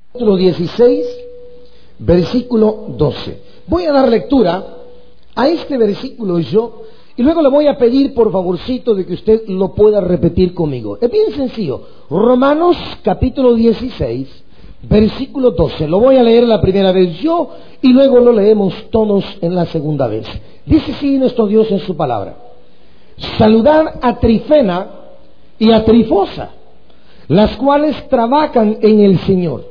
Capítulo 16, versículo 12. Voy a dar lectura a este versículo yo, y luego le voy a pedir por favorcito de que usted lo pueda repetir conmigo. Es bien sencillo. Romanos capítulo 16, versículo 12. Lo voy a leer la primera vez yo y luego lo leemos todos en la segunda vez. Dice así nuestro Dios en su palabra: saludad a Trifena y a Trifosa, las cuales trabajan en el Señor.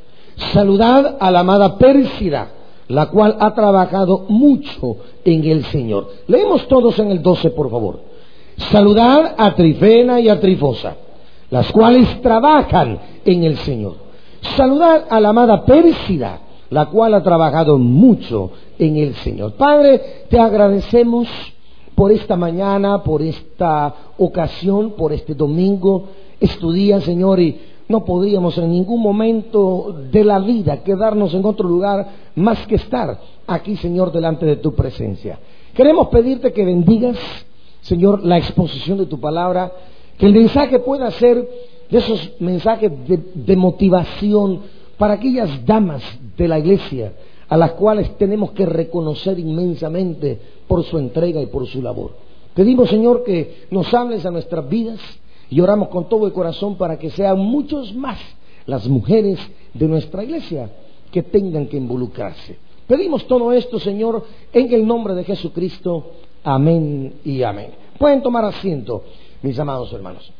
Saludad a la amada Pérsida, la cual ha trabajado mucho en el Señor. Leemos todos en el 12, por favor. Saludad a Trifena y a Trifosa, las cuales trabajan en el Señor. Saludad a la amada Pérsida, la cual ha trabajado mucho en el Señor. Padre, te agradecemos por esta mañana, por esta ocasión, por este domingo. Es tu día, Señor, y no podríamos en ningún momento de la vida quedarnos en otro lugar más que estar aquí, Señor, delante de tu presencia. Queremos pedirte que bendigas, Señor, la exposición de tu palabra, que el mensaje pueda ser de esos mensajes de motivación para aquellas damas de la iglesia a las cuales tenemos que reconocer inmensamente por su entrega y por su labor. Pedimos, Señor, que nos hables a nuestras vidas y oramos con todo el corazón para que sean muchos más las mujeres de nuestra iglesia que tengan que involucrarse. Pedimos todo esto, Señor, en el nombre de Jesucristo. Amén y amén. Pueden tomar asiento, mis amados hermanos.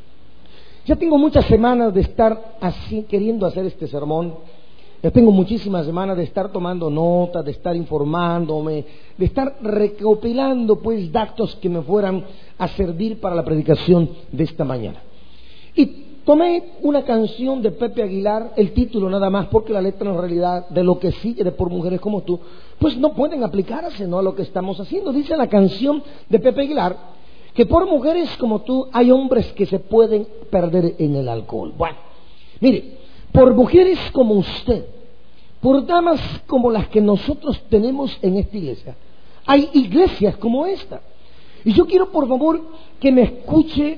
Ya tengo muchas semanas de estar así queriendo hacer este sermón. Ya tengo muchísimas semanas de estar tomando notas, de estar informándome, de estar recopilando pues datos que me fueran a servir para la predicación de esta mañana. Y tomé una canción de Pepe Aguilar, el título nada más, porque la letra en realidad de lo que sigue de Por Mujeres Como Tú, pues no pueden aplicarse, ¿no?, a lo que estamos haciendo. Dice la canción de Pepe Aguilar que por mujeres como tú hay hombres que se pueden perder en el alcohol. Bueno, mire, por mujeres como usted, por damas como las que nosotros tenemos en esta iglesia, hay iglesias como esta. Y yo quiero, por favor, que me escuche,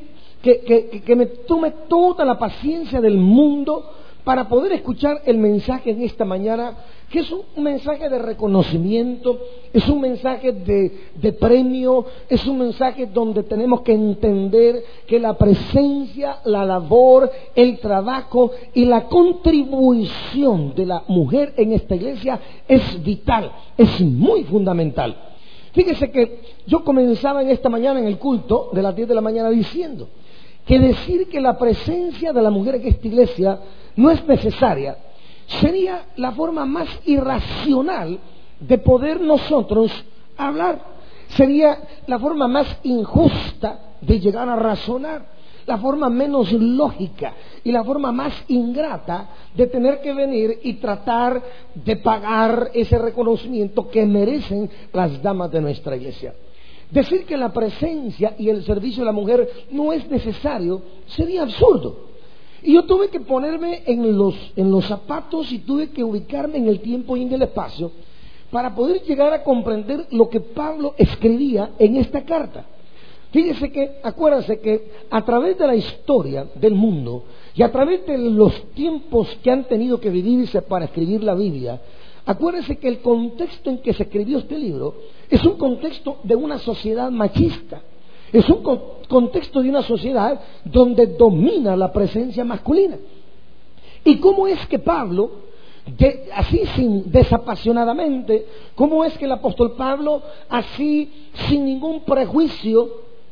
que me tome toda la paciencia del mundo para poder escuchar el mensaje en esta mañana, que es un mensaje de reconocimiento, es un mensaje de premio, es un mensaje donde tenemos que entender que la presencia, la labor, el trabajo y la contribución de la mujer en esta iglesia es vital, es muy fundamental. Fíjese que yo comenzaba en esta mañana en el culto de las 10 de la mañana diciendo que decir que la presencia de la mujer en esta iglesia no es necesaria sería la forma más irracional de poder nosotros hablar. Sería la forma más injusta de llegar a razonar, la forma menos lógica y la forma más ingrata de tener que venir y tratar de pagar ese reconocimiento que merecen las damas de nuestra iglesia. Decir que la presencia y el servicio de la mujer no es necesario sería absurdo. Y yo tuve que ponerme en los zapatos y tuve que ubicarme en el tiempo y en el espacio para poder llegar a comprender lo que Pablo escribía en esta carta. Fíjese que, acuérdense que a través de la historia del mundo y a través de los tiempos que han tenido que vivirse para escribir la Biblia, acuérdense que el contexto en que se escribió este libro es un contexto de una sociedad machista. Es un contexto de una sociedad donde domina la presencia masculina. ¿Y cómo es que Pablo, así desapasionadamente, cómo es que el apóstol Pablo, así sin ningún prejuicio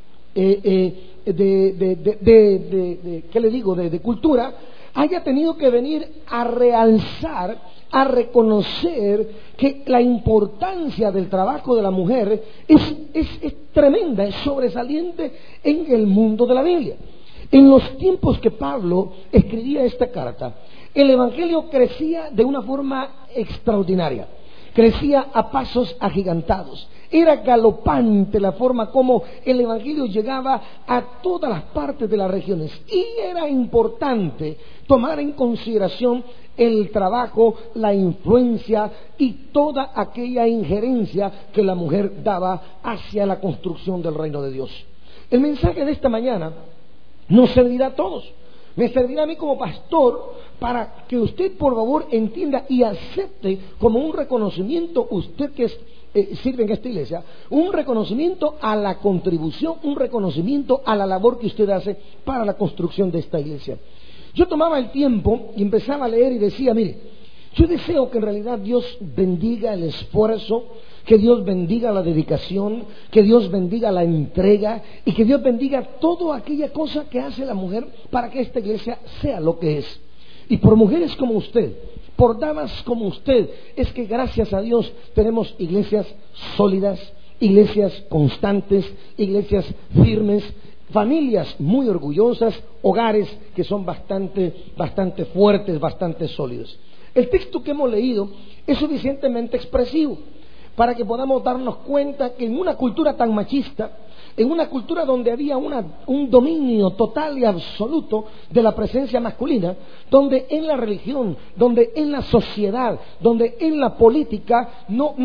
de cultura, haya tenido que venir a realzar, a reconocer que la importancia del trabajo de la mujer es tremenda, es sobresaliente en el mundo de la Biblia? En los tiempos que Pablo escribía esta carta, el evangelio crecía de una forma extraordinaria, crecía a pasos agigantados. Era galopante la forma como el evangelio llegaba a todas las partes de las regiones, y era importante tomar en consideración el trabajo, la influencia y toda aquella injerencia que la mujer daba hacia la construcción del reino de Dios. El mensaje de esta mañana nos servirá a todos, me servirá a mí como pastor para que usted por favor entienda y acepte como un reconocimiento, usted que sirve en esta iglesia, un reconocimiento a la contribución, un reconocimiento a la labor que usted hace para la construcción de esta iglesia. Yo tomaba el tiempo y empezaba a leer y decía, mire, yo deseo que en realidad Dios bendiga el esfuerzo, que Dios bendiga la dedicación, que Dios bendiga la entrega y que Dios bendiga toda aquella cosa que hace la mujer para que esta iglesia sea lo que es. Y por mujeres como usted, por damas como usted, es que gracias a Dios tenemos iglesias sólidas, iglesias constantes, iglesias firmes, familias muy orgullosas, hogares que son bastante fuertes, bastante sólidos. El texto que hemos leído es suficientemente expresivo para que podamos darnos cuenta que en una cultura tan machista, en una cultura donde había un dominio total y absoluto de la presencia masculina, donde en la religión, donde en la sociedad, donde en la política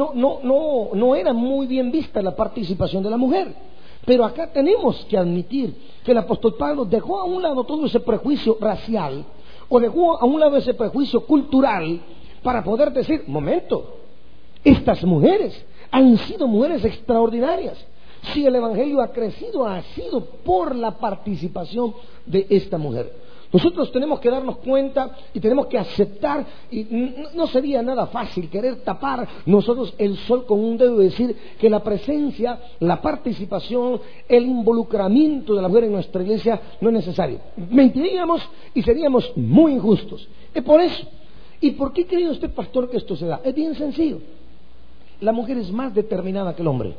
no era muy bien vista la participación de la mujer. Pero acá tenemos que admitir que el apóstol Pablo dejó a un lado todo ese prejuicio racial o dejó a un lado ese prejuicio cultural para poder decir, momento, estas mujeres han sido mujeres extraordinarias. Si el evangelio ha crecido, ha sido por la participación de esta mujer. Nosotros tenemos que darnos cuenta y tenemos que aceptar, y no sería nada fácil querer tapar nosotros el sol con un dedo y decir que la presencia, la participación, el involucramiento de la mujer en nuestra iglesia no es necesario. Mentiríamos y seríamos muy injustos. Es por eso. ¿Y por qué cree usted, pastor, que esto se da? Es bien sencillo. La mujer es más determinada que el hombre.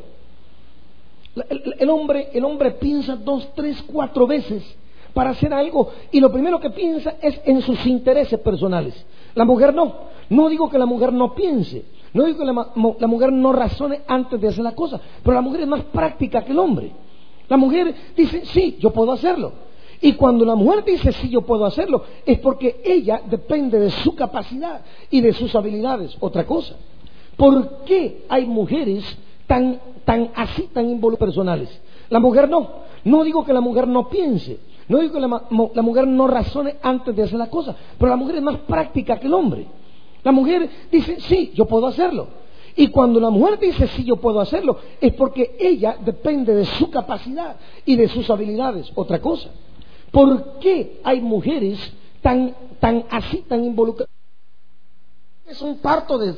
El hombre piensa 2, 3, 4 veces para hacer algo y lo primero que piensa es en sus intereses personales. La mujer no. No digo que la mujer no piense, no digo que la mujer no razone antes de hacer la cosa, pero la mujer es más práctica que el hombre. La mujer dice, sí, yo puedo hacerlo. Y cuando la mujer dice, sí, yo puedo hacerlo, es porque ella depende de su capacidad y de sus habilidades. Otra cosa, ¿por qué hay mujeres tan involucradas personales? La mujer no. No digo que la mujer no piense, no digo que la mujer no razone antes de hacer la cosa, pero la mujer es más práctica que el hombre. La mujer dice, sí, yo puedo hacerlo. Y cuando la mujer dice, sí, yo puedo hacerlo, es porque ella depende de su capacidad y de sus habilidades. Otra cosa, ¿por qué hay mujeres tan involucradas? Es un parto de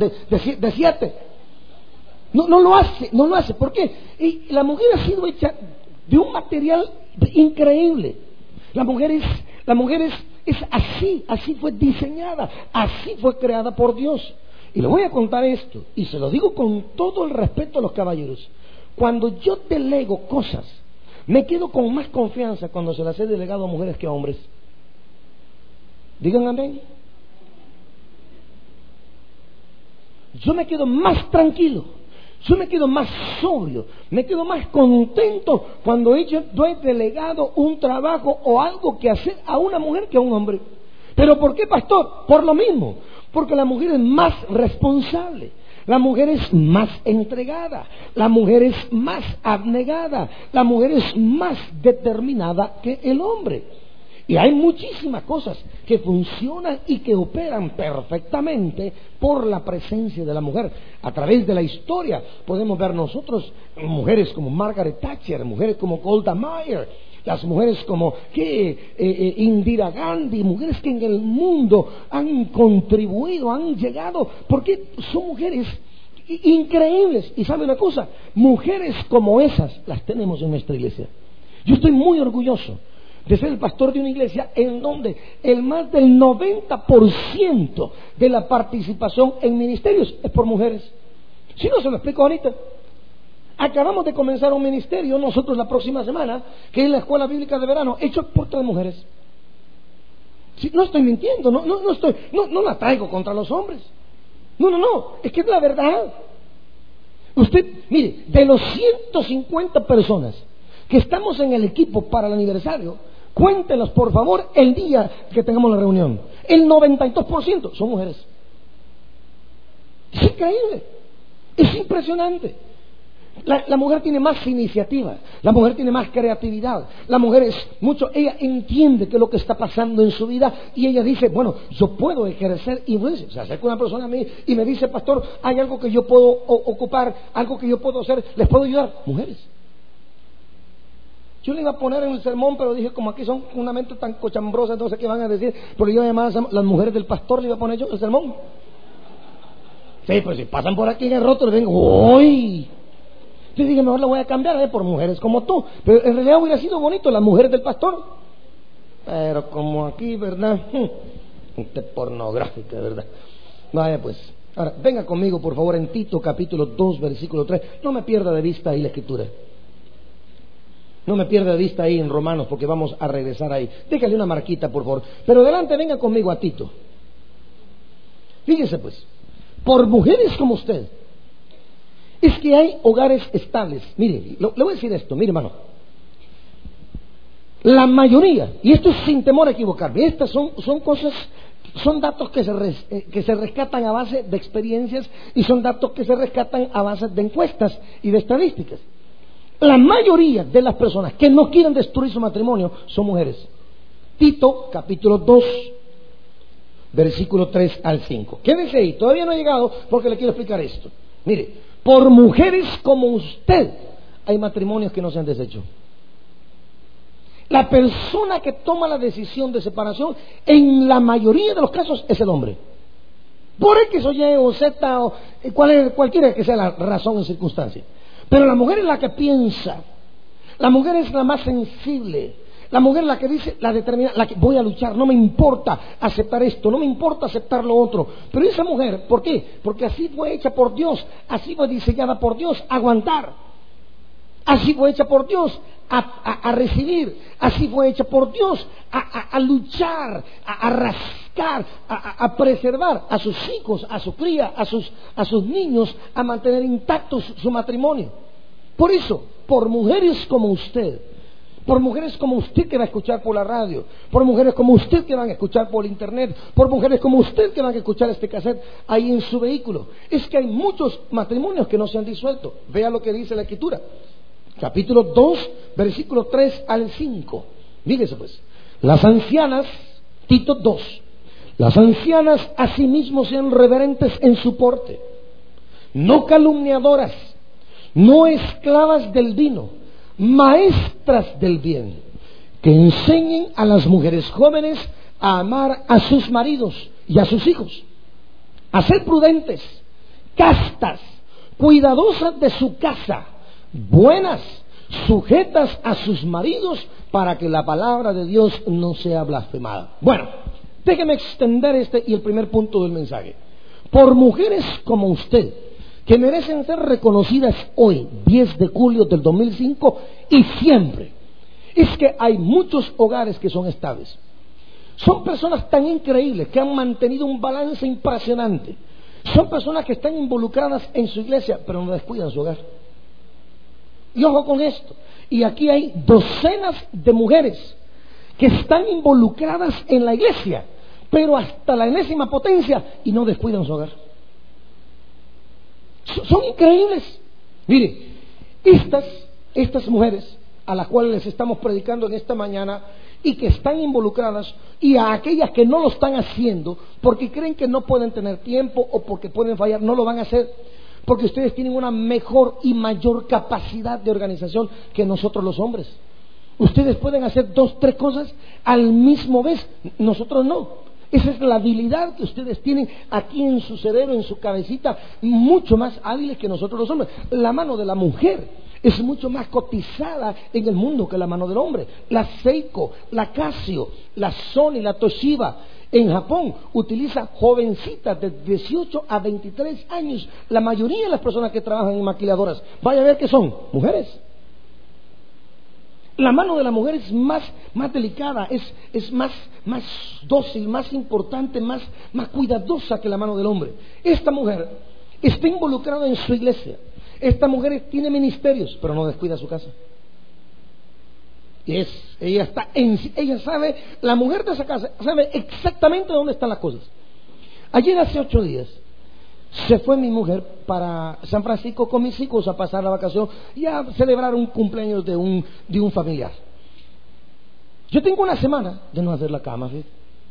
7. No lo hace. ¿Por qué? Y la mujer ha sido hecha de un material increíble. La mujer es así fue diseñada, así fue creada por Dios. Y le voy a contar esto, y se lo digo con todo el respeto a los caballeros. Cuando yo delego cosas, me quedo con más confianza cuando se las he delegado a mujeres que a hombres. Digan amén. Yo me quedo más tranquilo, yo me quedo más sobrio, me quedo más contento cuando yo he delegado un trabajo o algo que hacer a una mujer que a un hombre. ¿Pero por qué, pastor? Por lo mismo, porque la mujer es más responsable, la mujer es más entregada, la mujer es más abnegada, la mujer es más determinada que el hombre. Y hay muchísimas cosas que funcionan y que operan perfectamente por la presencia de la mujer. A través de la historia podemos ver nosotros mujeres como Margaret Thatcher, mujeres como Golda Meir, las mujeres como Indira Gandhi, mujeres que en el mundo han contribuido, han llegado, porque son mujeres increíbles. Y ¿sabe una cosa? Mujeres como esas las tenemos en nuestra iglesia. Yo estoy muy orgulloso de ser el pastor de una iglesia en donde el más del 90% de la participación en ministerios es por mujeres. Si no, se lo explico ahorita. Acabamos de comenzar un ministerio nosotros la próxima semana, que es la escuela bíblica de verano, hecho por 3 mujeres. Si, no estoy mintiendo, no la traigo contra los hombres. No, es que es la verdad. Usted, mire, de los 150 personas que estamos en el equipo para el aniversario, cuéntenos por favor el día que tengamos la reunión. El 92% son mujeres. Es increíble, es impresionante. La mujer tiene más iniciativa, la mujer tiene más creatividad, la mujer ella entiende qué es lo que está pasando en su vida y ella dice, bueno, yo puedo ejercer influencia. Se acerca una persona a mí y me dice, pastor, hay algo que yo puedo ocupar, algo que yo puedo hacer, ¿les puedo ayudar? Mujeres. Yo le iba a poner en el sermón, pero dije, como aquí son una mente tan cochambrosa, entonces ¿qué van a decir? Porque yo además las mujeres del pastor le iba a poner yo el sermón. Sí, pues si pasan por aquí en el rótulo, vengo, ¡uy! Yo dije, mejor la voy a cambiar por mujeres como tú. Pero en realidad hubiera sido bonito las mujeres del pastor. Pero como aquí, ¿verdad? Pornográfica, ¿verdad? Vaya pues. Ahora, venga conmigo, por favor, en Tito capítulo 2, versículo 3. No me pierda de vista ahí la escritura. No me pierda de vista ahí en Romanos, porque vamos a regresar ahí. Déjale una marquita, por favor. Pero adelante, venga conmigo a Tito. Fíjese pues, por mujeres como usted, es que hay hogares estables. Mire, le voy a decir esto, mire hermano. La mayoría, y esto es sin temor a equivocarme, estas son cosas, son datos que se rescatan a base de experiencias y son datos que se rescatan a base de encuestas y de estadísticas. La mayoría de las personas que no quieren destruir su matrimonio son mujeres. Tito, capítulo 2, versículo 3 al 5. Quédese ahí, todavía no he llegado porque le quiero explicar esto. Mire, por mujeres como usted hay matrimonios que no se han deshecho. La persona que toma la decisión de separación en la mayoría de los casos es el hombre. Por X o Y o Z o cualquiera que sea la razón o circunstancia. Pero la mujer es la que piensa, la mujer es la más sensible, la mujer es la que dice, la determina, la que voy a luchar, no me importa aceptar esto, no me importa aceptar lo otro. Pero esa mujer, ¿por qué? Porque así fue hecha por Dios, así fue diseñada por Dios, a aguantar. Así fue hecha por Dios a recibir, así fue hecha por Dios a luchar, a rascar, a preservar a sus hijos, a su cría, a sus niños, a mantener intactos su matrimonio. Por eso, por mujeres como usted, por mujeres como usted que va a escuchar por la radio, por mujeres como usted que van a escuchar por internet, por mujeres como usted que van a escuchar este cassette ahí en su vehículo, es que hay muchos matrimonios que no se han disuelto. Vea lo que dice la Escritura. Capítulo 2, versículo 3 al 5. Fíjese pues, las ancianas, Tito 2, las ancianas asimismo sean reverentes en su porte, no calumniadoras, no esclavas del vino, maestras del bien, que enseñen a las mujeres jóvenes a amar a sus maridos y a sus hijos, a ser prudentes, castas, cuidadosas de su casa, buenas, sujetas a sus maridos, para que la palabra de Dios no sea blasfemada. Bueno, déjeme extender este y el primer punto del mensaje. Por mujeres como usted, que merecen ser reconocidas hoy, 10 de julio del 2005 y siempre, es que hay muchos hogares que son estables. Son personas tan increíbles que han mantenido un balance impresionante. Son personas que están involucradas en su iglesia, pero no descuidan su hogar. Y ojo con esto, y aquí hay docenas de mujeres que están involucradas en la iglesia, pero hasta la enésima potencia, y no descuidan su hogar. Son increíbles. Mire, estas mujeres a las cuales les estamos predicando en esta mañana y que están involucradas, y a aquellas que no lo están haciendo porque creen que no pueden tener tiempo o porque pueden fallar, no lo van a hacer. Porque ustedes tienen una mejor y mayor capacidad de organización que nosotros los hombres. Ustedes pueden hacer 2, 3 cosas al mismo vez, nosotros no. Esa es la habilidad que ustedes tienen aquí en su cerebro, en su cabecita, mucho más hábiles que nosotros los hombres. La mano de la mujer es mucho más cotizada en el mundo que la mano del hombre. La Seiko, la Casio, la Sony, la Toshiba, en Japón utiliza jovencitas de 18 a 23 años. La mayoría de las personas que trabajan en maquiladoras, vaya a ver que son mujeres. La mano de la mujer es más delicada, es más dócil, más importante, más cuidadosa que la mano del hombre. Esta mujer está involucrada en su iglesia. Esta mujer tiene ministerios, pero no descuida su casa. Ella sabe, la mujer de esa casa sabe exactamente dónde están las cosas. Ayer hace 8 días se fue mi mujer para San Francisco con mis hijos a pasar la vacación y a celebrar un cumpleaños de un familiar. Yo tengo una semana de no hacer la cama, ¿sí?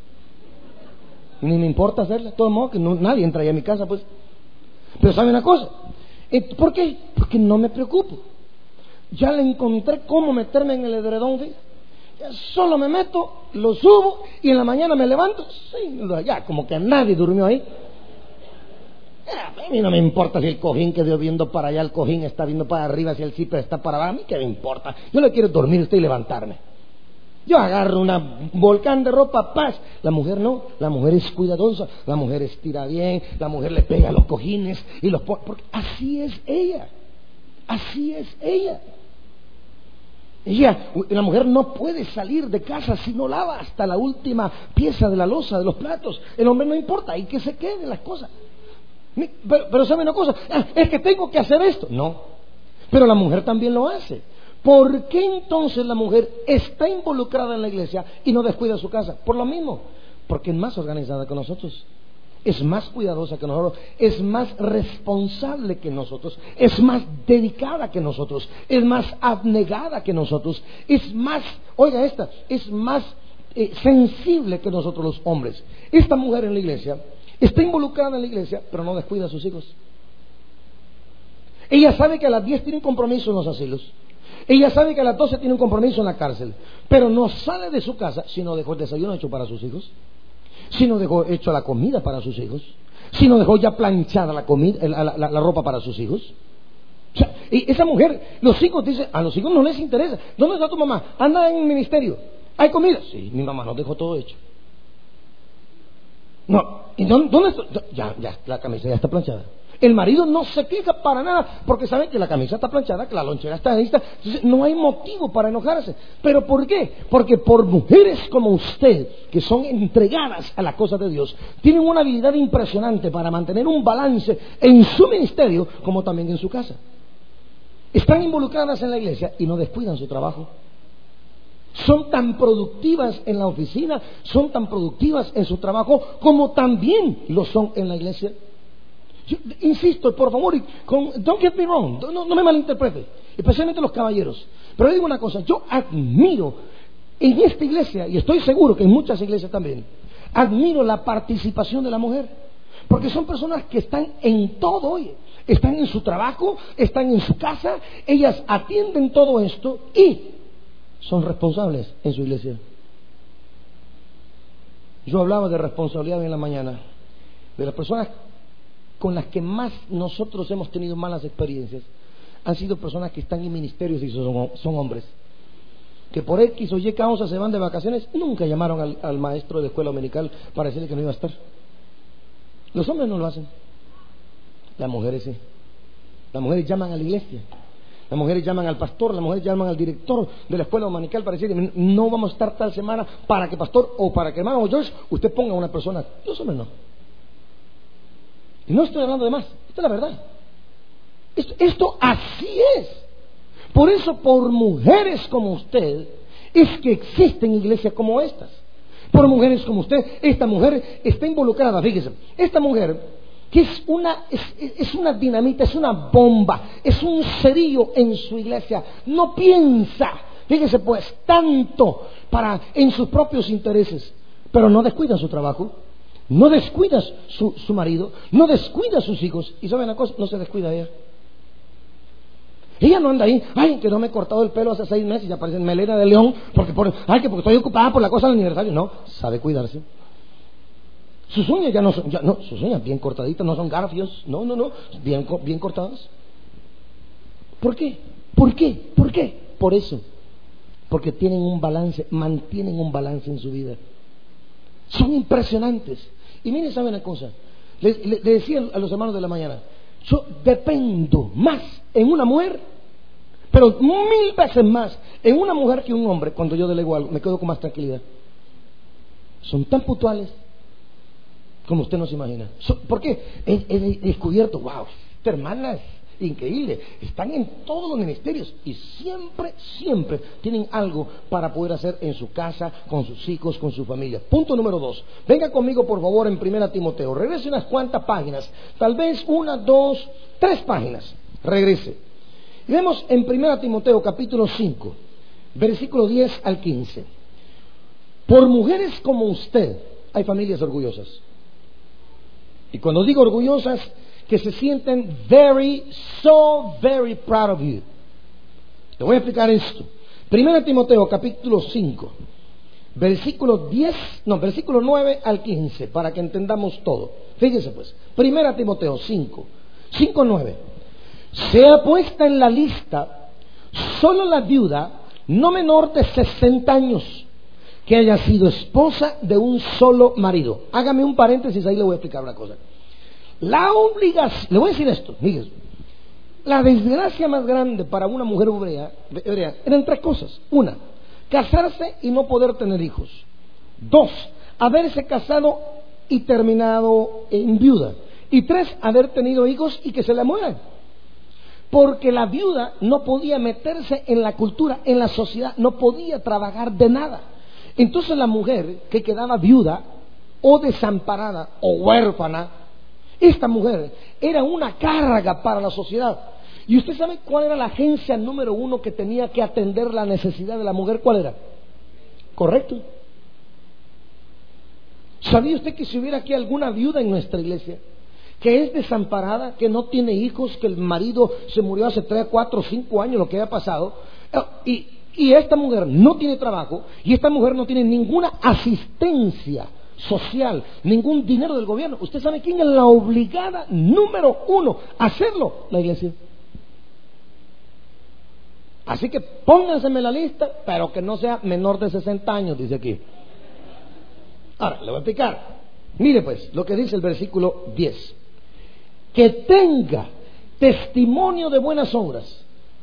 Ni me importa hacerla, de todo modo que nadie entra ahí a mi casa, pues. Pero ¿sabe una cosa? ¿Por qué? Porque no me preocupo. Ya le encontré cómo meterme en el edredón, ¿sí? Ya solo me meto, lo subo y en la mañana me levanto, sí, ya como que nadie durmió ahí. A mí no me importa si el cojín que Dios viendo para allá, el cojín está viendo para arriba, si el zipper está para abajo, a mí qué me importa. Yo le quiero dormir usted y levantarme. Yo agarro una volcán de ropa, paz. La mujer no, la mujer es cuidadosa, la mujer estira bien, la mujer le pega los cojines y los pone, porque así es ella. Así es ella. La mujer no puede salir de casa si no lava hasta la última pieza de la loza, de los platos. El hombre no importa, hay que se queden las cosas. Pero ¿sabe una cosa? Es que tengo que hacer esto. No, pero la mujer también lo hace. ¿Por qué entonces la mujer está involucrada en la iglesia y no descuida su casa? Por lo mismo, porque es más organizada que nosotros, es más cuidadosa que nosotros, es más responsable que nosotros, es más dedicada que nosotros, es más abnegada que nosotros, es más, oiga esta, es más sensible que nosotros los hombres. Esta mujer en la iglesia está involucrada en la iglesia, pero no descuida a sus hijos. Ella sabe que a las 10 tiene un compromiso en los asilos. Ella sabe que a las 12 tiene un compromiso en la cárcel, pero no sale de su casa si no dejó el desayuno hecho para sus hijos, si no dejó hecho la comida para sus hijos, si no dejó ya planchada la comida, la ropa para sus hijos. O sea, y esa mujer, los hijos dicen, a los hijos no les interesa. ¿Dónde está tu mamá? Anda en el ministerio. ¿Hay comida? Sí, mi mamá nos dejó todo hecho. No, ¿y dónde está? Ya, la camisa ya está planchada. El marido no se queja para nada porque sabe que la camisa está planchada, que la lonchera está lista. Entonces no hay motivo para enojarse. ¿Pero por qué? Porque por mujeres como usted, que son entregadas a la cosa de Dios, tienen una habilidad impresionante para mantener un balance en su ministerio como también en su casa. Están involucradas en la iglesia y no descuidan su trabajo. Son tan productivas en la oficina, son tan productivas en su trabajo como también lo son en la iglesia. Yo insisto, por favor, don't get me wrong, no me malinterprete, especialmente los caballeros. Pero digo una cosa, yo admiro en esta iglesia, y estoy seguro que en muchas iglesias también, admiro la participación de la mujer, porque son personas que están en todo, oye, están en su trabajo, están en su casa, ellas atienden todo esto y son responsables en su iglesia. Yo hablaba de responsabilidad en la mañana, de las personas con las que más nosotros hemos tenido malas experiencias han sido personas que están en ministerios y son hombres que por X o Y causa se van de vacaciones. Nunca llamaron al maestro de escuela dominical para decirle que no iba a estar. Los hombres no lo hacen, las mujeres sí. Las mujeres llaman a la iglesia, las mujeres llaman al pastor, las mujeres llaman al director de la escuela dominical para decirle no vamos a estar tal semana para que pastor o para que hermano George usted ponga a una persona. Los hombres no. Y no estoy hablando de más, esta es la verdad. Esto así es. Por eso, por mujeres como usted, es que existen iglesias como estas. Por mujeres como usted, esta mujer está involucrada, fíjese, esta mujer que es una dinamita, es una bomba, es un cerillo en su iglesia, no piensa, fíjese pues, tanto en sus propios intereses, pero no descuida su trabajo. No descuida su marido, no descuida a sus hijos. Y ¿saben una cosa? No se descuida ella. Ella no anda ahí, ay, que no me he cortado el pelo hace 6 meses y ya parece melena de león, porque estoy ocupada por la cosa del aniversario. No, sabe cuidarse. Sus uñas ya no son, sus uñas bien cortaditas, no son garfios, no, bien cortadas. ¿Por qué? ¿Por qué? ¿Por qué? Por eso. Porque tienen un balance, mantienen un balance en su vida. Son impresionantes. Y miren, ¿saben una cosa? Le decía a los hermanos de la mañana, yo dependo más en una mujer, pero 1000 veces más en una mujer que un hombre. Cuando yo delego algo, me quedo con más tranquilidad. Son tan puntuales como usted no se imagina. ¿Por qué? He descubierto, wow, esta hermana increíble. Están en todos los ministerios y siempre, siempre tienen algo para poder hacer en su casa, con sus hijos, con su familia. Punto número 2. Venga conmigo, por favor, en 1 Timoteo. Regrese unas cuantas páginas, tal vez 1, 2, 3 páginas. Regrese. Y vemos en 1 Timoteo capítulo 5, versículo 10 al 15. Por mujeres como usted, hay familias orgullosas. Y cuando digo orgullosas, que se sienten so very proud of you. Te voy a explicar esto. 1 Timoteo capítulo 5, versículo 9 al 15, para que entendamos todo. Fíjese pues, 1 Timoteo 5, 9. Sea puesta en la lista solo la viuda no menor de 60 años, que haya sido esposa de un solo marido. Hágame un paréntesis, ahí le voy a explicar una cosa. La obligación, le voy a decir esto, fíjese, la desgracia más grande para una mujer hebrea eran 3 cosas. 1, casarse y no poder tener hijos. 2, haberse casado y terminado en viuda. Y 3, haber tenido hijos y que se le mueran. Porque la viuda no podía meterse en la cultura, en la sociedad, no podía trabajar de nada. Entonces la mujer que quedaba viuda o desamparada o huérfana, esta mujer era una carga para la sociedad. ¿Y usted sabe cuál era la agencia número 1 que tenía que atender la necesidad de la mujer? ¿Cuál era? ¿Correcto? ¿Sabía usted que si hubiera aquí alguna viuda en nuestra iglesia que es desamparada, que no tiene hijos, que el marido se murió hace 3, 4, 5 años, lo que haya pasado, y esta mujer no tiene trabajo, y esta mujer no tiene ninguna asistencia social, ningún dinero del gobierno? ¿Usted sabe quién es la obligada número 1 a hacerlo? La iglesia. Así que pónganseme en la lista, pero que no sea menor de 60 años, dice aquí. Ahora, le voy a explicar. Mire pues lo que dice el versículo 10. Que tenga testimonio de buenas obras,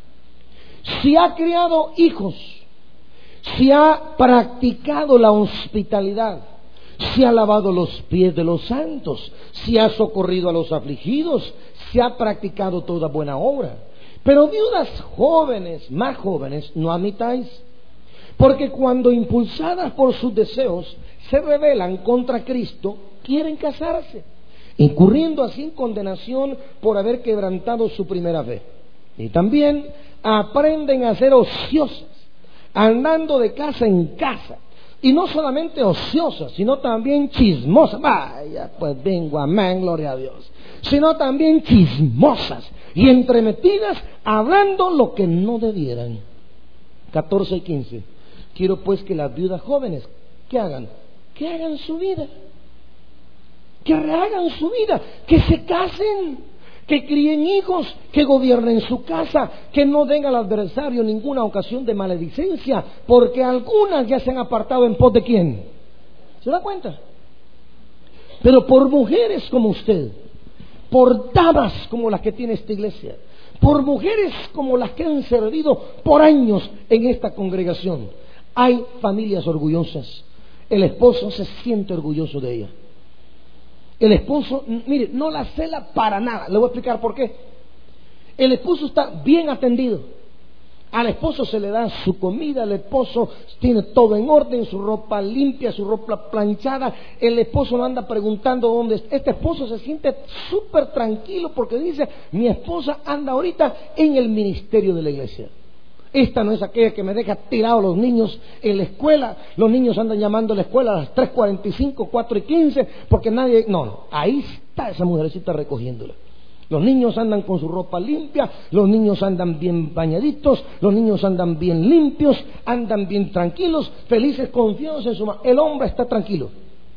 si ha criado hijos, si ha practicado la hospitalidad, si ha lavado los pies de los santos, si ha socorrido a los afligidos, si ha practicado toda buena obra. Pero viudas jóvenes, más jóvenes, no admitáis, porque cuando impulsadas por sus deseos se rebelan contra Cristo, quieren casarse, incurriendo así en condenación por haber quebrantado su primera fe. Y también aprenden a ser ociosas, andando de casa en casa. Y no solamente ociosas, sino también chismosas. Vaya, pues vengo, amén, gloria a Dios. Sino también chismosas y entremetidas, hablando lo que no debieran. 14 y 15. Quiero pues que las viudas jóvenes, ¿qué hagan? Que hagan su vida. Que rehagan su vida. Que se casen. Que críen hijos. Que gobiernen su casa. Que no den al adversario ninguna ocasión de maledicencia. Porque algunas ya se han apartado en pos de ¿quién? ¿Se da cuenta? Pero por mujeres como usted, por damas como las que tiene esta iglesia, por mujeres como las que han servido por años en esta congregación, hay familias orgullosas. El esposo se siente orgulloso de ella. El esposo, mire, no la cela para nada. Le voy a explicar por qué. El esposo está bien atendido. Al esposo se le da su comida, el esposo tiene todo en orden, su ropa limpia, su ropa planchada. El esposo no anda preguntando dónde está. Este esposo se siente súper tranquilo porque dice: mi esposa anda ahorita en el ministerio de la iglesia. Esta no es aquella que me deja tirado los niños en la escuela. Los niños andan llamando a la escuela a las 3:45, 4:15, porque nadie... No, ahí está esa mujercita recogiéndola. Los niños andan con su ropa limpia, los niños andan bien bañaditos, los niños andan bien limpios, andan bien tranquilos, felices, confiados en su madre. El hombre está tranquilo.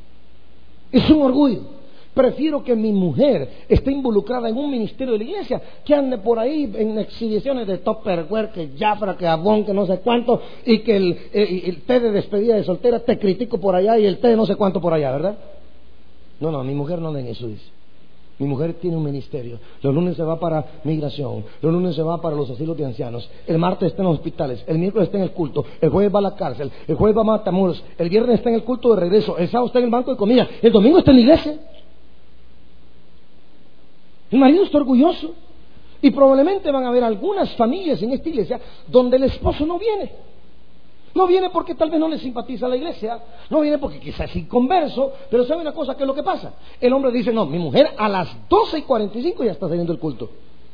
Es un orgullo. Prefiero que mi mujer esté involucrada en un ministerio de la iglesia, que ande por ahí en exhibiciones de Tupperware, que Jafra, que Avon, que no sé cuánto, y que el té de despedida de soltera te critico por allá y el té de no sé cuánto por allá, ¿verdad? No, mi mujer no lee en eso, dice. Mi mujer tiene un ministerio. Los lunes se va para migración, los lunes se va para los asilos de ancianos, el martes está en los hospitales, el miércoles está en el culto, el jueves va a la cárcel, el jueves va a Matamoros, el viernes está en el culto de regreso, el sábado está en el banco de comida, el domingo está en la iglesia. El marido está orgulloso. Y probablemente van a haber algunas familias en esta iglesia donde el esposo no viene. No viene porque tal vez no le simpatiza la iglesia, no viene porque quizás es inconverso, pero ¿sabe una cosa? ¿Qué es lo que pasa? El hombre dice, no, mi mujer a las 12:45 ya está saliendo el culto.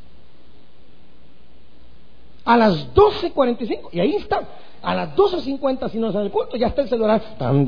A las 12:45, y ahí está. A las 12:50, si no sale el culto, ya está el celular.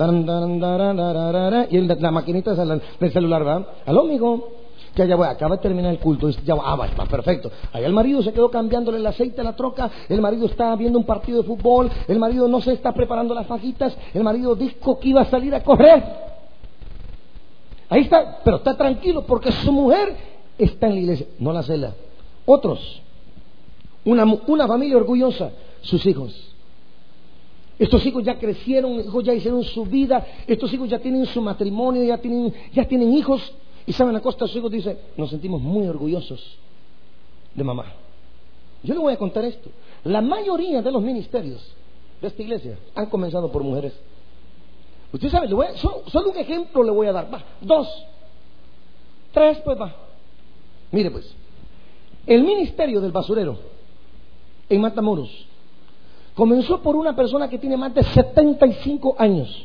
Y la maquinita del celular va. Aló, amigo. Que allá voy, acaba de terminar el culto. Ya va, está perfecto. Allá el marido se quedó cambiándole el aceite a la troca. El marido está viendo un partido de fútbol. El marido no se está preparando las fajitas. El marido dijo que iba a salir a correr. Ahí está, pero está tranquilo porque su mujer está en la iglesia, no la cela. Otros, una familia orgullosa, sus hijos. Estos hijos ya crecieron, hijos ya hicieron su vida, estos hijos ya tienen su matrimonio, ya tienen hijos. Y saben, a costa de sus hijos dice, nos sentimos muy orgullosos de mamá. Yo le voy a contar esto. La mayoría de los ministerios de esta iglesia han comenzado por mujeres. Usted sabe, solo un ejemplo le voy a dar. Va, 2, 3, pues va. Mire pues, el ministerio del basurero en Matamoros comenzó por una persona que tiene más de 75 años.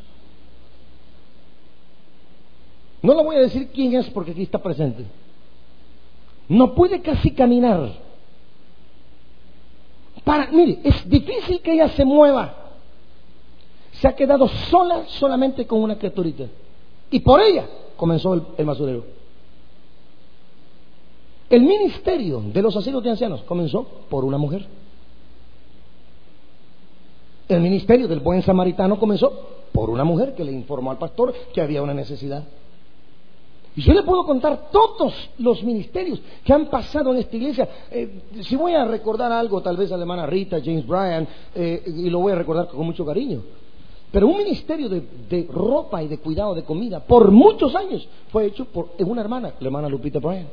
No le voy a decir quién es porque aquí está presente. No puede casi caminar. Mire, es difícil que ella se mueva. Se ha quedado solamente con una criaturita. Y por ella comenzó el basurero. El ministerio de los asilos de ancianos comenzó por una mujer. El ministerio del buen samaritano comenzó por una mujer que le informó al pastor que había una necesidad. Y yo le puedo contar todos los ministerios que han pasado en esta iglesia. Si voy a recordar algo, tal vez a la hermana Rita, James Bryan, y lo voy a recordar con mucho cariño. Pero un ministerio de ropa y de cuidado de comida, por muchos años, fue hecho por una hermana, la hermana Lupita Bryan.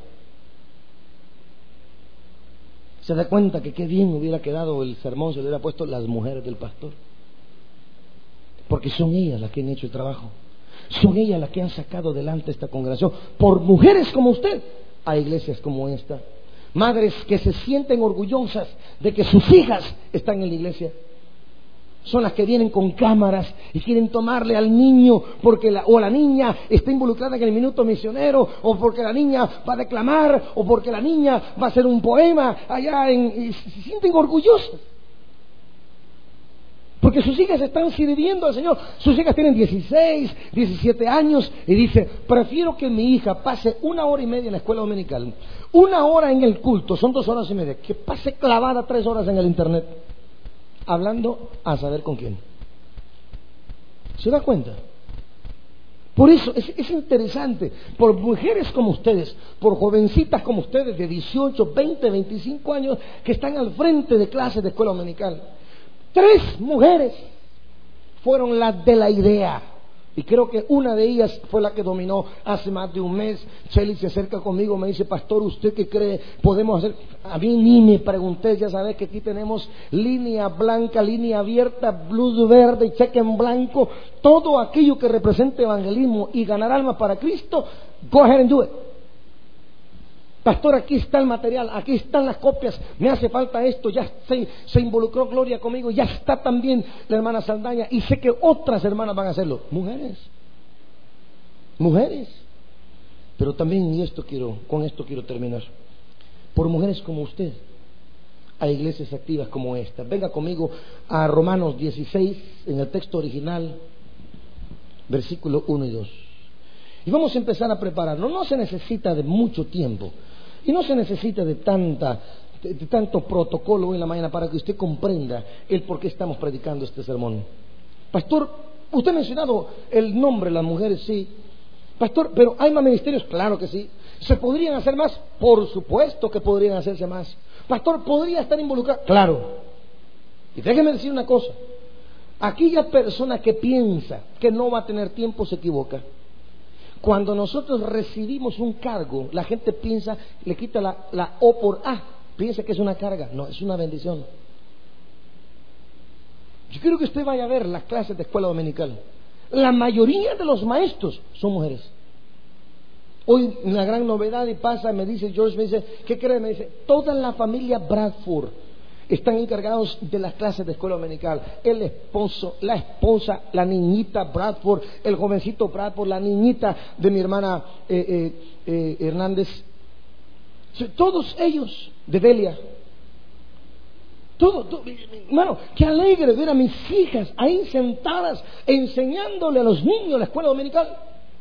Se da cuenta que qué bien hubiera quedado el sermón si le hubiera puesto las mujeres del pastor. Porque son ellas las que han hecho el trabajo. Son ellas las que han sacado adelante esta congregación. Por mujeres como usted, hay iglesias como esta. Madres que se sienten orgullosas de que sus hijas están en la iglesia. Son las que vienen con cámaras y quieren tomarle al niño porque la niña está involucrada en el minuto misionero, o porque la niña va a declamar, o porque la niña va a hacer un poema allá y se sienten orgullosas. Porque sus hijas están sirviendo al Señor. Sus hijas tienen 16, 17 años y dice, prefiero que mi hija pase 1 hora y media en la escuela dominical, 1 hora en el culto, son 2 horas y media, que pase clavada 3 horas en el internet, hablando a saber con quién. ¿Se da cuenta? Por eso es interesante, por mujeres como ustedes, por jovencitas como ustedes de 18, 20, 25 años que están al frente de clases de escuela dominical. 3 mujeres fueron las de la idea, y creo que una de ellas fue la que dominó hace más de un mes. Shelly se acerca conmigo, me dice, pastor, ¿usted qué cree podemos hacer? A mí ni me pregunté, ya sabes que aquí tenemos línea blanca, línea abierta, luz verde, cheque en blanco, todo aquello que represente evangelismo y ganar almas para Cristo. Go ahead and do it. Pastor, aquí está el material, aquí están las copias, me hace falta esto, ya se involucró Gloria conmigo, ya está también la hermana Saldaña, y sé que otras hermanas van a hacerlo. Mujeres. Pero también, con esto quiero terminar. Por mujeres como usted, hay iglesias activas como esta. Venga conmigo a Romanos 16, en el texto original, versículos 1 y 2. Y vamos a empezar a prepararnos. No se necesita de mucho tiempo y no se necesita de tanto protocolo en la mañana para que usted comprenda el por qué estamos predicando este sermón. Pastor, usted ha mencionado el nombre de las mujeres, sí. Pastor, pero ¿hay más ministerios? Claro que sí. ¿Se podrían hacer más? Por supuesto que podrían hacerse más. Pastor, ¿podría estar involucrado? Claro. Y déjeme decir una cosa. Aquella persona que piensa que no va a tener tiempo se equivoca. Cuando nosotros recibimos un cargo, la gente piensa, le quita la O por A, piensa que es una carga. No, es una bendición. Yo quiero que usted vaya a ver las clases de escuela dominical. La mayoría de los maestros son mujeres. Hoy una gran novedad y pasa, me dice George, me dice, ¿qué cree? Me dice, toda la familia Bradford están encargados de las clases de escuela dominical. El esposo, la esposa, la niñita Bradford, el jovencito Bradford, la niñita de mi hermana Hernández. Todos ellos, de Delia. Todo, hermano, qué alegre ver a mis hijas ahí sentadas enseñándole a los niños la escuela dominical.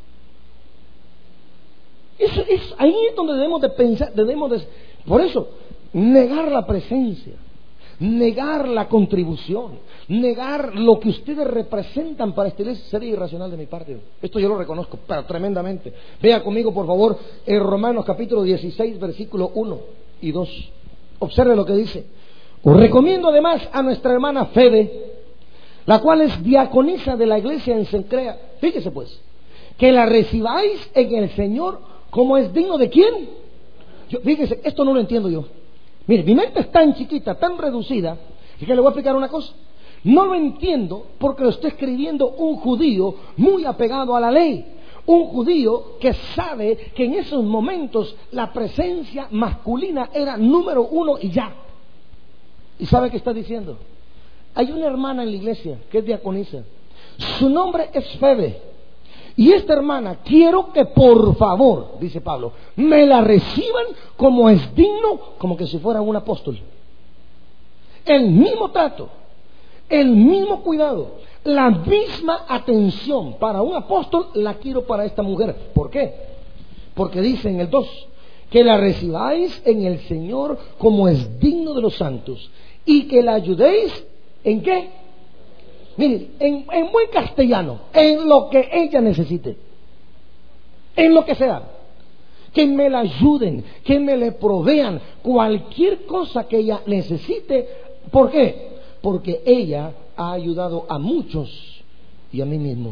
Ahí es donde debemos de pensar, por eso, negar la presencia, negar la contribución, negar lo que ustedes representan para esta iglesia sería irracional de mi parte. Esto yo lo reconozco, pero tremendamente. Vea conmigo, por favor, en Romanos capítulo 16, versículo 1 y 2. Observe lo que dice. Os recomiendo además a nuestra hermana Febe, la cual es diaconisa de la iglesia en Cencrea. Fíjese pues, que la recibáis en el Señor como es digno de quién. Fíjese, esto no lo entiendo yo. Mire, mi mente es tan chiquita, tan reducida, que le voy a explicar una cosa. No lo entiendo porque lo está escribiendo un judío muy apegado a la ley. Un judío que sabe que en esos momentos la presencia masculina era número uno y ya. ¿Y sabe qué está diciendo? Hay una hermana en la iglesia que es diaconisa. Su nombre es Febe. Y esta hermana, quiero que por favor, dice Pablo, me la reciban como es digno, como que si fuera un apóstol. El mismo trato, el mismo cuidado, la misma atención para un apóstol la quiero para esta mujer. ¿Por qué? Porque dice en el 2, que la recibáis en el Señor como es digno de los santos y que la ayudéis ¿en qué? Miren, en buen castellano, en lo que ella necesite, en lo que sea, que me la ayuden, que me le provean cualquier cosa que ella necesite. ¿Por qué? Porque ella ha ayudado a muchos y a mí mismo.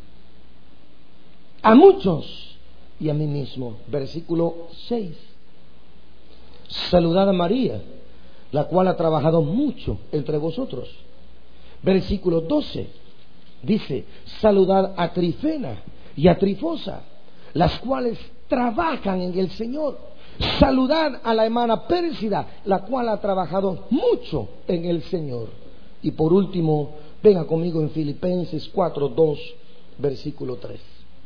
A muchos y a mí mismo. Versículo 6. Saludad a María, la cual ha trabajado mucho entre vosotros. Versículo 12 dice, saludad a Trifena y a Trifosa, las cuales trabajan en el Señor. Saludad a la hermana Pérsida, la cual ha trabajado mucho en el Señor. Y por último, venga conmigo en Filipenses 4:2, versículo 3.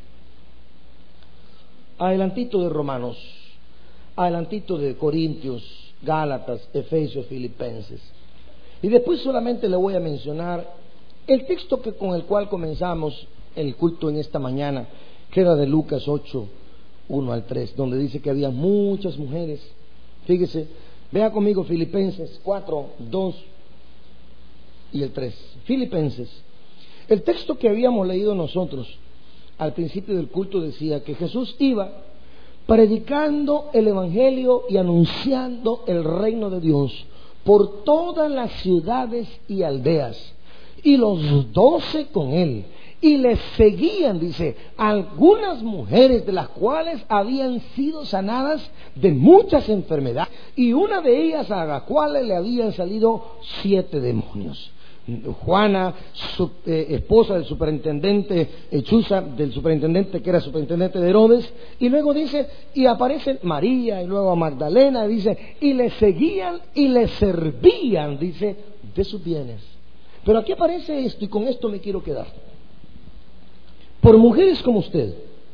Adelantito de Romanos, adelantito de Corintios, Gálatas, Efesios, Filipenses. Y después solamente le voy a mencionar el texto con el cual comenzamos el culto en esta mañana, que era de Lucas 8, 1 al 3, donde dice que había muchas mujeres. Fíjese, vea conmigo Filipenses 4, 2 y el 3. Filipenses, el texto que habíamos leído nosotros al principio del culto decía que Jesús iba predicando el Evangelio y anunciando el reino de Dios por todas las ciudades y aldeas, y los 12 con él, y le seguían, dice, algunas mujeres de las cuales habían sido sanadas de muchas enfermedades, y una de ellas a la cual le habían salido 7 demonios. Juana, esposa del superintendente Chuza, del superintendente que era superintendente de Herodes, y luego dice, y aparece María, y luego a Magdalena, dice, y le seguían y le servían, dice, de sus bienes. Pero aquí aparece esto, y con esto me quiero quedar. Por mujeres como usted,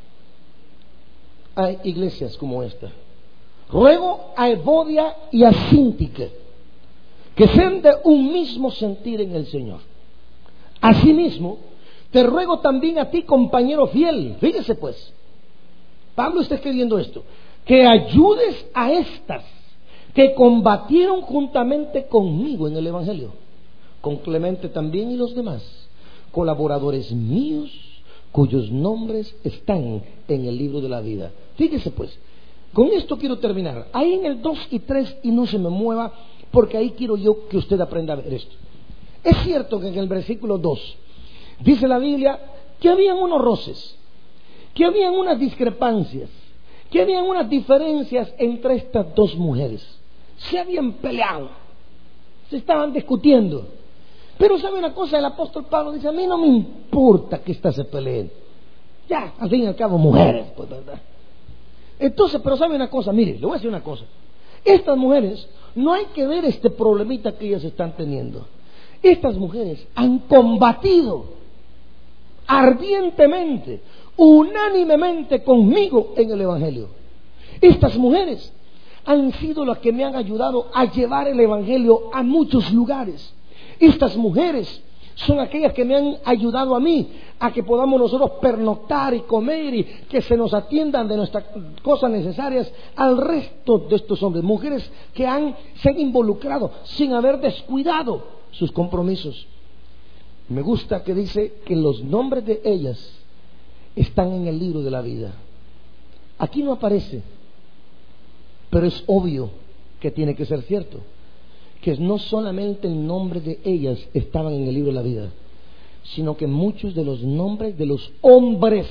hay iglesias como esta. Ruego a Evodia y a Síntique que sean de un mismo sentir en el Señor. Asimismo, te ruego también a ti, compañero fiel, fíjese pues, Pablo está escribiendo esto, que ayudes a estas que combatieron juntamente conmigo en el Evangelio, con Clemente también y los demás, colaboradores míos, cuyos nombres están en el libro de la vida. Fíjese pues, con esto quiero terminar. Ahí en el 2 y 3, y no se me mueva, porque ahí quiero yo que usted aprenda a ver esto. Es cierto que en el versículo 2 dice la Biblia que habían unos roces, que habían unas discrepancias, que habían unas diferencias entre estas dos mujeres. Se habían peleado, se estaban discutiendo. Pero sabe una cosa, el apóstol Pablo dice, a mí no me importa que éstas se peleen. Ya, al fin y al cabo, mujeres, pues, ¿verdad? Entonces, pero sabe una cosa, mire, le voy a decir una cosa. Estas mujeres, no hay que ver este problemita que ellas están teniendo. Estas mujeres han combatido ardientemente, unánimemente conmigo en el Evangelio. Estas mujeres han sido las que me han ayudado a llevar el Evangelio a muchos lugares. Estas mujeres son aquellas que me han ayudado a mí a que podamos nosotros pernoctar y comer y que se nos atiendan de nuestras cosas necesarias al resto de estos hombres. Mujeres que se han involucrado sin haber descuidado sus compromisos. Me gusta que dice que los nombres de ellas están en el libro de la vida. Aquí no aparece, pero es obvio que tiene que ser cierto, que no solamente el nombre de ellas estaban en el libro de la vida, sino que muchos de los nombres de los hombres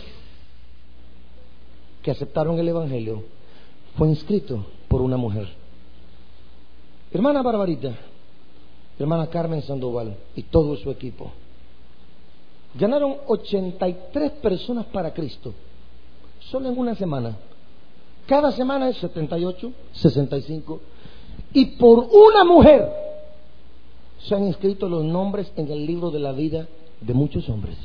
que aceptaron el Evangelio fue inscrito por una mujer. Hermana Barbarita, hermana Carmen Sandoval y todo su equipo ganaron 83 personas para Cristo solo en una semana. Cada semana es 78, 65. Y por una mujer se han inscrito los nombres en el libro de la vida de muchos hombres.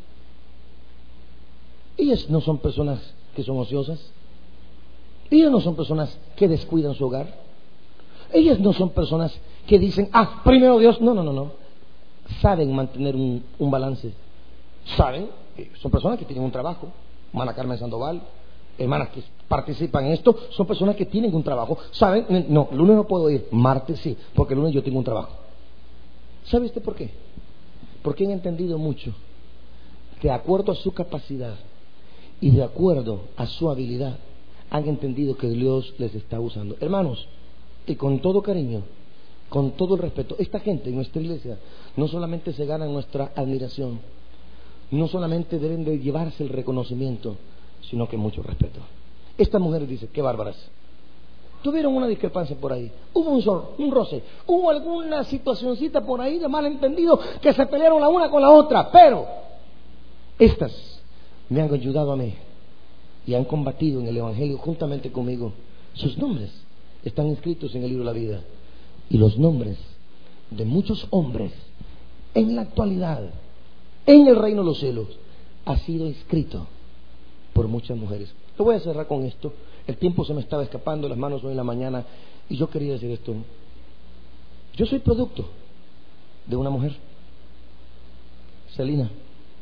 Ellas no son personas que son ociosas. Ellas no son personas que descuidan su hogar. Ellas no son personas que dicen, primero Dios. No. Saben mantener un balance. Saben, son personas que tienen un trabajo. Hermana Carmen Sandoval, hermanas que participan en esto, son personas que tienen un trabajo. ¿Saben? No, lunes no puedo ir, martes sí, porque el lunes yo tengo un trabajo. ¿Sabe usted por qué? Porque han entendido mucho que de acuerdo a su capacidad y de acuerdo a su habilidad, han entendido que Dios les está usando. Hermanos, y con todo cariño, con todo el respeto, esta gente en nuestra iglesia no solamente se gana nuestra admiración, no solamente deben de llevarse el reconocimiento, sino que mucho respeto. Esta mujer dice, qué bárbaras. Tuvieron una discrepancia por ahí, hubo un roce, hubo alguna situacioncita por ahí de malentendido que se pelearon la una con la otra, pero estas me han ayudado a mí y han combatido en el Evangelio juntamente conmigo. Sus nombres están inscritos en el libro de la vida y los nombres de muchos hombres en la actualidad en el reino de los cielos ha sido inscrito por muchas mujeres. Lo voy a cerrar con esto. El tiempo se me estaba escapando, las manos hoy en la mañana, y yo quería decir esto. Yo soy producto de una mujer, Celina,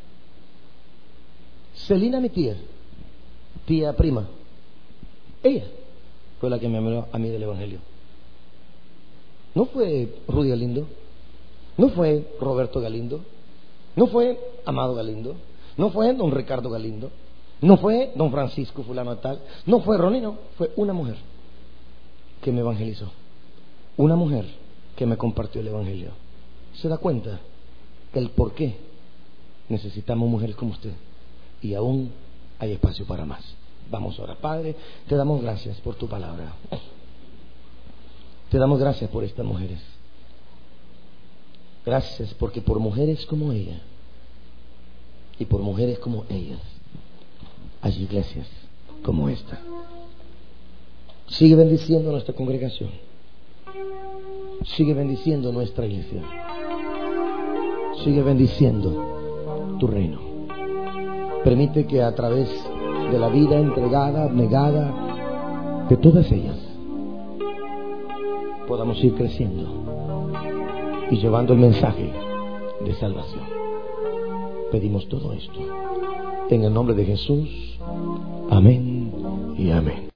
mi tía prima. Ella fue la que me habló a mí del Evangelio. No fue Rudy Galindo, no fue Roberto Galindo, no fue Amado Galindo, no fue don Ricardo Galindo, no fue don Francisco fulano de tal, no fue Ronnie, no, fue una mujer que me evangelizó, una mujer que me compartió el Evangelio. ¿Se da cuenta el por qué necesitamos mujeres como usted? Y aún hay espacio para más. Vamos ahora. Padre, te damos gracias por tu palabra. Te damos gracias por estas mujeres. Gracias porque por mujeres como ella y por mujeres como ellas hay iglesias como esta. Sigue bendiciendo nuestra congregación. Sigue bendiciendo nuestra iglesia. Sigue bendiciendo tu reino. Permite que a través de la vida entregada, abnegada de todas ellas, podamos ir creciendo y llevando el mensaje de salvación. Pedimos todo esto en el nombre de Jesús. Amén y amén.